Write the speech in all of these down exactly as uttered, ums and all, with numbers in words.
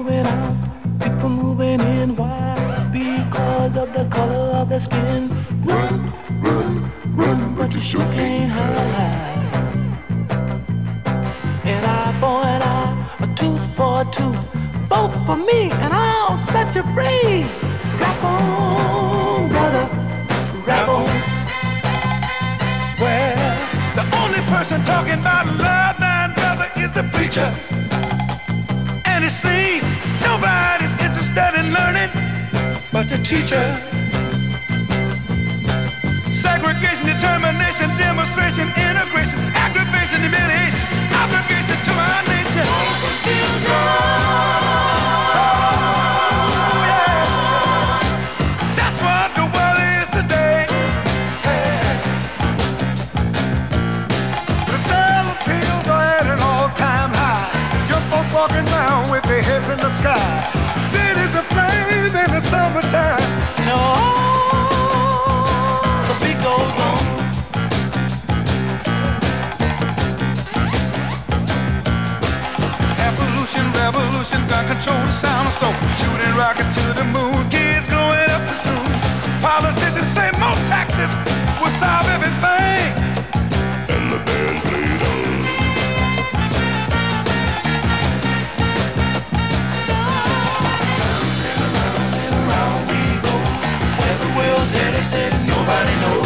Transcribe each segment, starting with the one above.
moving out, people moving in. Why? Because of the color of their skin. Run, run, run, but you sure can't hide. An eye for an eye, a tooth for a tooth, both for me, and I'll set you free. Rap on, brother, rap on. Well, the only person talking about love, man, brother, is the preacher. And it seems nobody's interested in learning but the teacher. Segregation, determination, demonstration, integration, aggravation, humiliation, obligation to our nation. Walking down with their heads in the sky. Cities aflame in the summertime. No, the beat goes on. Evolution, revolution, gun control the sound of soul. Shooting rockets to the moon, kids growing up too soon. Politicians say more taxes will solve everything. And the band played on. Said it, said it, nobody knows.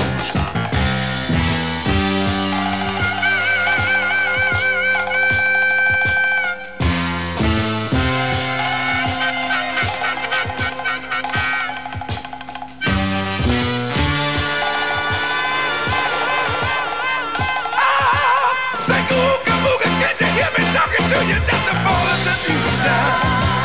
Say, ooga booga, can't you hear me talking to you? That's the ball of the news now.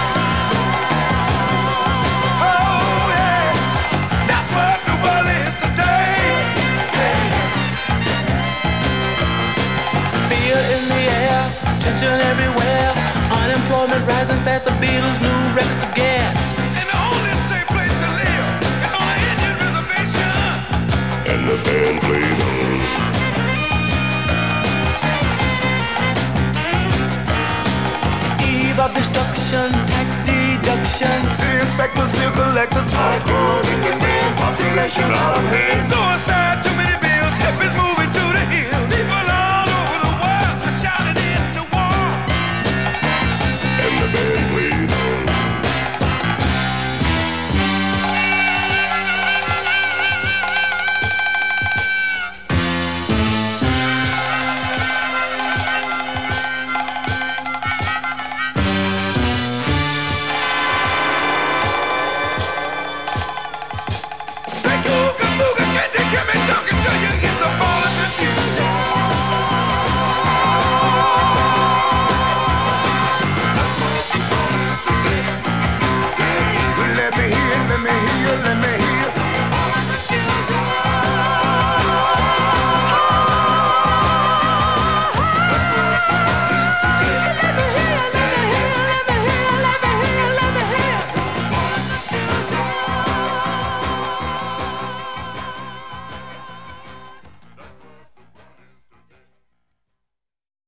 Everywhere, unemployment rising fast, the Beatles' new records again. And the only safe place to live is on an Indian reservation. And the band played on. Eve of destruction, tax deduction. See inspectors, bill collectors, hardcore, Indian man, population, all of hands.